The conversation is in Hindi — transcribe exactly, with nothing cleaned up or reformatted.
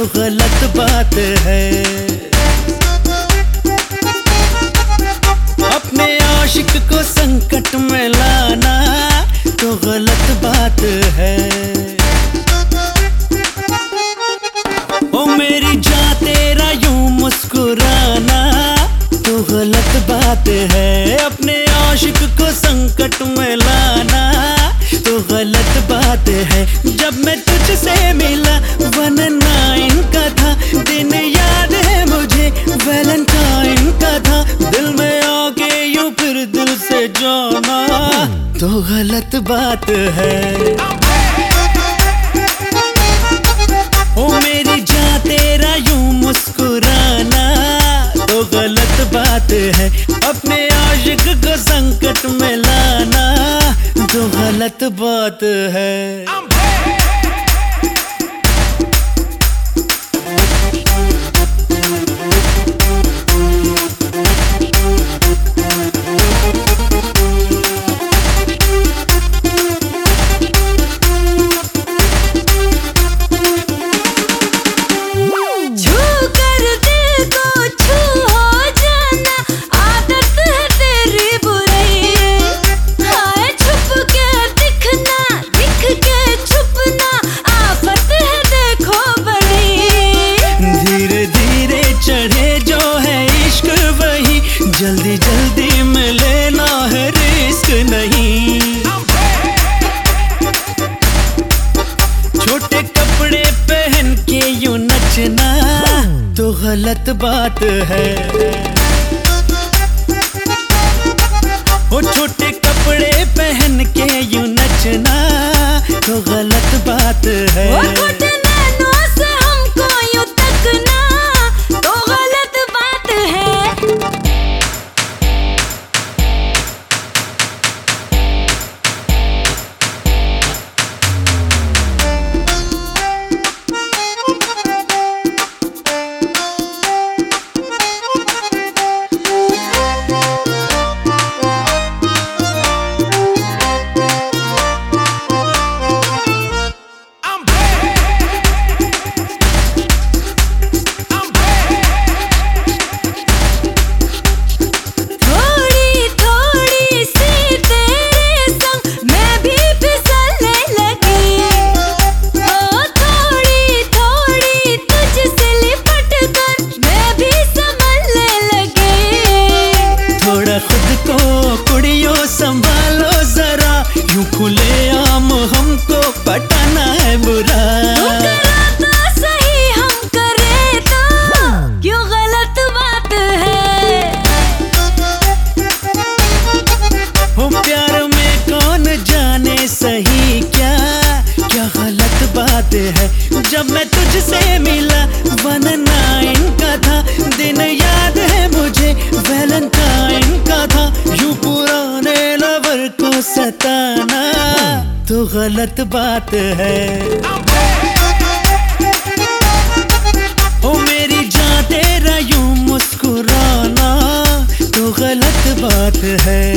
तो गलत बात है। अपने आशिक को संकट में लाना तो गलत बात है। ओ मेरी जान तेरा यूं मुस्कुराना तो गलत बात है। अपने आशिक को संकट में लाना तो गलत बात है। जब मैं तुझसे मिला वन नाइन का था, दिन याद है मुझे वैलेंटाइन का था। दिल में आके यूं फिर दिल से जाना तो गलत बात है। ओ मेरी जान तेरा यूं मुस्कुराना तो गलत बात है। अपने आशिक को संकट में लाना तो गलत बात है। जल्दी जल्दी में लेना है, रिस्क नहीं। छोटे कपड़े पहन के यूं नचना तो गलत बात है। ओ छोटे कपड़े पहन के यूं नचना तो गलत बात है। संभालो जरा, यूं खुले आम हमको पटाना है बुरा। तू करा तो सही, हम करे तो क्यों गलत बात है। हो प्यार में कौन जाने सही क्या क्या गलत बात है। जब मैं तुझसे मिला वन नाइन का था, दिन याद है मुझे वैलेंटाइन का था। यूं पुराने लवर को सताना तो गलत बात है। ओ मेरी जान तेरा यूं मुस्कुराना तो गलत बात है।